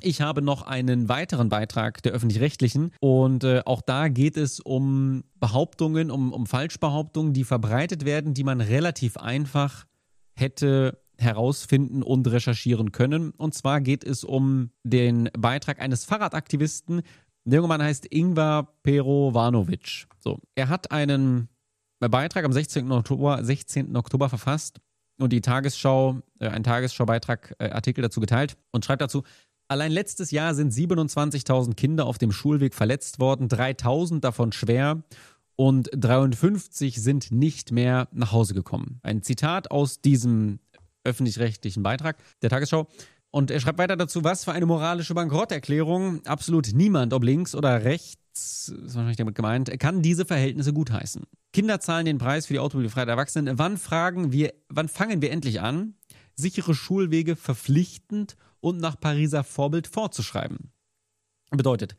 Ich habe noch einen weiteren Beitrag der Öffentlich-Rechtlichen und auch da geht es um Behauptungen, um Falschbehauptungen, die verbreitet werden, die man relativ einfach hätte herausfinden und recherchieren können. Und zwar geht es um den Beitrag eines Fahrradaktivisten. Der junge Mann heißt Ingvar Perovanovic. So, er hat einen Beitrag am 16. Oktober verfasst und die Tagesschau, einen Tagesschau-Beitrag, Artikel dazu geteilt und schreibt dazu: Allein letztes Jahr sind 27.000 Kinder auf dem Schulweg verletzt worden, 3.000 davon schwer und 53 sind nicht mehr nach Hause gekommen. Ein Zitat aus diesem öffentlich-rechtlichen Beitrag der Tagesschau. Und er schreibt weiter dazu: Was für eine moralische Bankrotterklärung. Absolut niemand, ob links oder rechts, ist wahrscheinlich damit gemeint, kann diese Verhältnisse gutheißen. Kinder zahlen den Preis für die Automobilfreiheit der Erwachsenen. Wann fangen wir endlich an, sichere Schulwege verpflichtend und nach Pariser Vorbild vorzuschreiben? Bedeutet,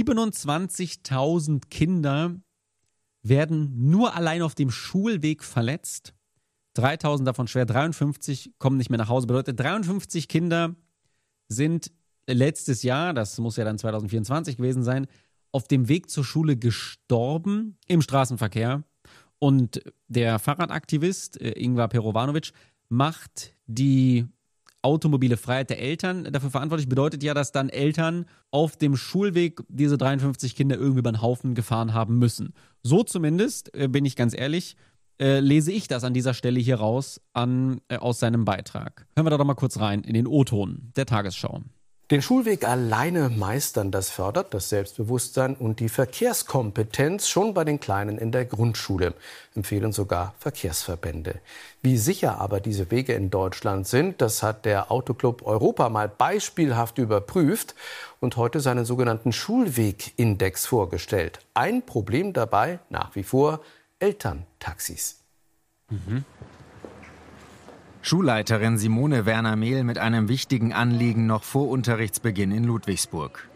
27.000 Kinder werden nur allein auf dem Schulweg verletzt. 3.000 davon schwer, 53 kommen nicht mehr nach Hause. Bedeutet, 53 Kinder sind letztes Jahr, das muss ja dann 2024 gewesen sein, auf dem Weg zur Schule gestorben im Straßenverkehr. Und der Fahrradaktivist Ingvar Perovanovic macht die automobile Freiheit der Eltern dafür verantwortlich. Bedeutet ja, dass dann Eltern auf dem Schulweg diese 53 Kinder irgendwie über den Haufen gefahren haben müssen. So zumindest, bin ich ganz ehrlich, lese ich das an dieser Stelle hier raus aus seinem Beitrag. Hören wir da doch mal kurz rein in den O-Ton der Tagesschau. Den Schulweg alleine meistern, das fördert das Selbstbewusstsein und die Verkehrskompetenz schon bei den Kleinen in der Grundschule, empfehlen sogar Verkehrsverbände. Wie sicher aber diese Wege in Deutschland sind, das hat der Autoclub Europa mal beispielhaft überprüft und heute seinen sogenannten Schulwegindex vorgestellt. Ein Problem dabei nach wie vor: Elterntaxis. Schulleiterin Simone Werner-Mehl mit einem wichtigen Anliegen noch vor Unterrichtsbeginn in Ludwigsburg.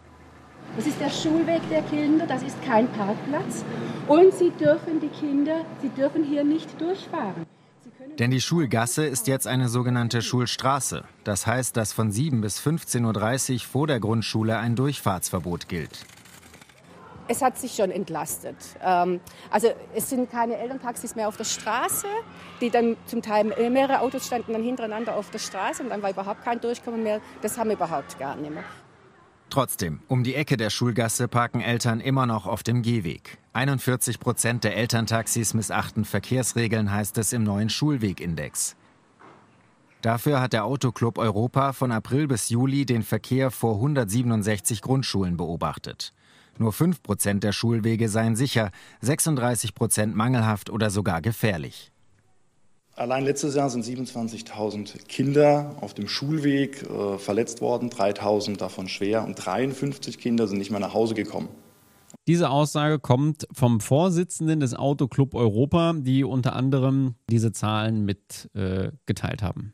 Das ist der Schulweg der Kinder, das ist kein Parkplatz. Und die Kinder dürfen hier nicht durchfahren. Denn die Schulgasse ist jetzt eine sogenannte Schulstraße. Das heißt, dass von 7 bis 15.30 Uhr vor der Grundschule ein Durchfahrtsverbot gilt. Es hat sich schon entlastet. Also es sind keine Elterntaxis mehr auf der Straße, die dann zum Teil mehrere Autos standen dann hintereinander auf der Straße und dann war überhaupt kein Durchkommen mehr. Das haben wir überhaupt gar nicht mehr. Trotzdem, um die Ecke der Schulgasse parken Eltern immer noch auf dem Gehweg. 41% der Elterntaxis missachten Verkehrsregeln, heißt es im neuen Schulwegindex. Dafür hat der Autoclub Europa von April bis Juli den Verkehr vor 167 Grundschulen beobachtet. Nur 5% der Schulwege seien sicher, 36% mangelhaft oder sogar gefährlich. Allein letztes Jahr sind 27.000 Kinder auf dem Schulweg verletzt worden, 3.000 davon schwer und 53 Kinder sind nicht mehr nach Hause gekommen. Diese Aussage kommt vom Vorsitzenden des Autoclub Europa, die unter anderem diese Zahlen geteilt haben.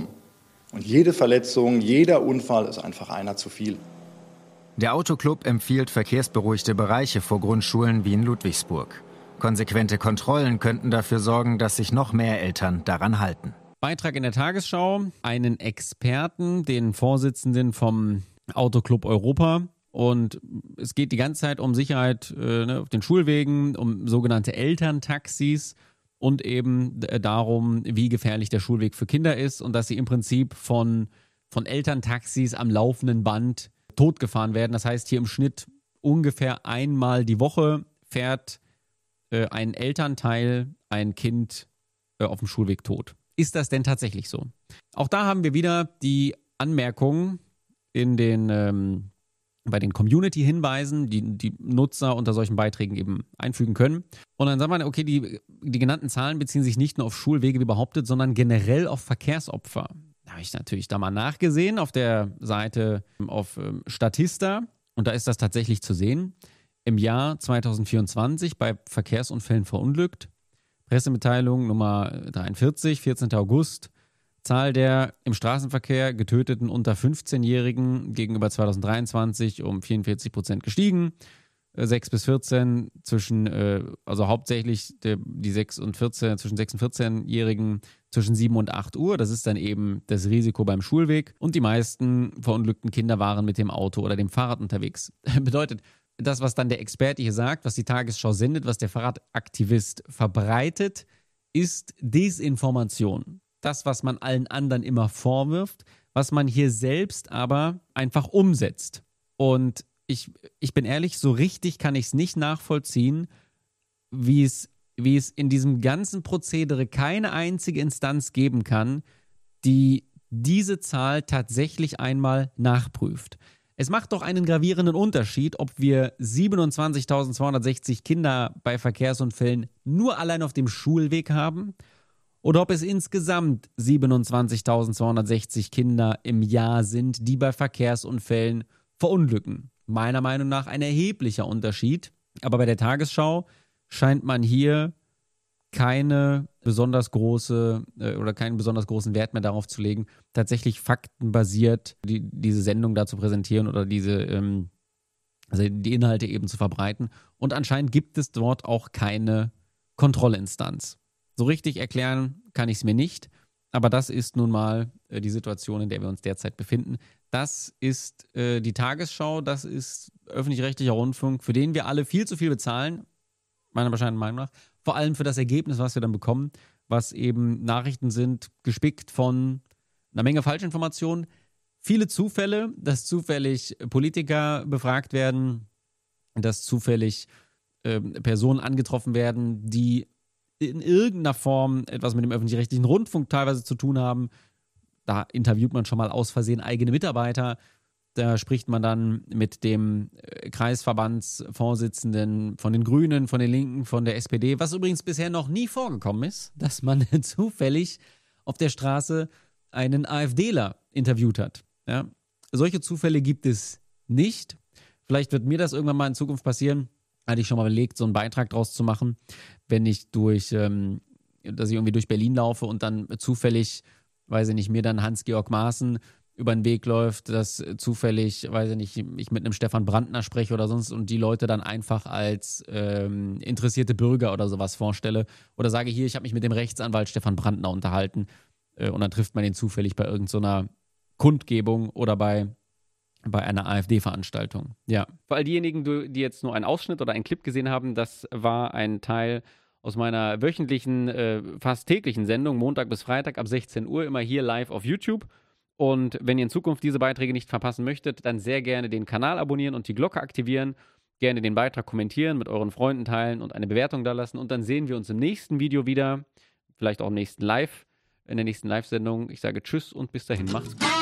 Und jede Verletzung, jeder Unfall ist einfach einer zu viel. Der Autoclub empfiehlt verkehrsberuhigte Bereiche vor Grundschulen wie in Ludwigsburg. Konsequente Kontrollen könnten dafür sorgen, dass sich noch mehr Eltern daran halten. Beitrag in der Tagesschau, einen Experten, den Vorsitzenden vom Autoclub Europa. Und es geht die ganze Zeit um Sicherheit auf den Schulwegen, um sogenannte Elterntaxis und eben darum, wie gefährlich der Schulweg für Kinder ist und dass sie im Prinzip von Elterntaxis am laufenden Band totgefahren werden. Das heißt, hier im Schnitt ungefähr einmal die Woche fährt ein Elternteil ein Kind auf dem Schulweg tot. Ist das denn tatsächlich so? Auch da haben wir wieder die Anmerkungen bei den Community-Hinweisen, die Nutzer unter solchen Beiträgen eben einfügen können. Und dann sagt man, okay, die genannten Zahlen beziehen sich nicht nur auf Schulwege wie behauptet, sondern generell auf Verkehrsopfer. Da habe ich natürlich da mal nachgesehen auf der Seite auf Statista und da ist das tatsächlich zu sehen. Im Jahr 2024 bei Verkehrsunfällen verunglückt. Pressemitteilung Nummer 43, 14. August. Zahl der im Straßenverkehr getöteten unter 15-Jährigen gegenüber 2023 um 44% gestiegen. 6 bis 14 also hauptsächlich die 6 und 14, zwischen 6 und 14-Jährigen zwischen 7 und 8 Uhr. Das ist dann eben das Risiko beim Schulweg. Und die meisten verunglückten Kinder waren mit dem Auto oder dem Fahrrad unterwegs. Bedeutet, das, was dann der Experte hier sagt, was die Tagesschau sendet, was der Fahrradaktivist verbreitet, ist Desinformation. Das, was man allen anderen immer vorwirft, was man hier selbst aber einfach umsetzt. Und ich bin ehrlich, so richtig kann ich es nicht nachvollziehen, wie es in diesem ganzen Prozedere keine einzige Instanz geben kann, die diese Zahl tatsächlich einmal nachprüft. Es macht doch einen gravierenden Unterschied, ob wir 27.260 Kinder bei Verkehrsunfällen nur allein auf dem Schulweg haben oder ob es insgesamt 27.260 Kinder im Jahr sind, die bei Verkehrsunfällen verunglücken. Meiner Meinung nach ein erheblicher Unterschied. Aber bei der Tagesschau scheint man hier keinen besonders großen Wert mehr darauf zu legen, tatsächlich faktenbasiert diese Sendung da zu präsentieren oder die Inhalte eben zu verbreiten. Und anscheinend gibt es dort auch keine Kontrollinstanz. So richtig erklären kann ich es mir nicht, aber das ist nun mal die Situation, in der wir uns derzeit befinden. Das ist die Tagesschau, das ist öffentlich-rechtlicher Rundfunk, für den wir alle viel zu viel bezahlen, meiner bescheidenen Meinung nach. Vor allem für das Ergebnis, was wir dann bekommen, was eben Nachrichten sind, gespickt von einer Menge Falschinformationen. Viele Zufälle, dass zufällig Politiker befragt werden, dass zufällig Personen angetroffen werden, die in irgendeiner Form etwas mit dem öffentlich-rechtlichen Rundfunk teilweise zu tun haben. Da interviewt man schon mal aus Versehen eigene Mitarbeiter. Da spricht man dann mit dem Kreisverbandsvorsitzenden von den Grünen, von den Linken, von der SPD, was übrigens bisher noch nie vorgekommen ist, dass man zufällig auf der Straße einen AfDler interviewt hat. Ja? Solche Zufälle gibt es nicht. Vielleicht wird mir das irgendwann mal in Zukunft passieren. Hatte ich schon mal überlegt, so einen Beitrag draus zu machen, wenn ich dass ich irgendwie durch Berlin laufe und dann zufällig, weiß ich nicht, mir dann Hans-Georg Maaßen über den Weg läuft, dass zufällig, weiß ich nicht, ich mit einem Stefan Brandner spreche oder sonst und die Leute dann einfach als interessierte Bürger oder sowas vorstelle oder sage, hier, ich habe mich mit dem Rechtsanwalt Stefan Brandner unterhalten und dann trifft man ihn zufällig bei irgendeiner Kundgebung oder bei einer AfD-Veranstaltung. Ja. Für all diejenigen, die jetzt nur einen Ausschnitt oder einen Clip gesehen haben, das war ein Teil aus meiner wöchentlichen, fast täglichen Sendung, Montag bis Freitag ab 16 Uhr, immer hier live auf YouTube. Und wenn ihr in Zukunft diese Beiträge nicht verpassen möchtet, dann sehr gerne den Kanal abonnieren und die Glocke aktivieren. Gerne den Beitrag kommentieren, mit euren Freunden teilen und eine Bewertung da lassen. Und dann sehen wir uns im nächsten Video wieder. Vielleicht auch in der nächsten Live-Sendung. Ich sage Tschüss und bis dahin. Macht's gut.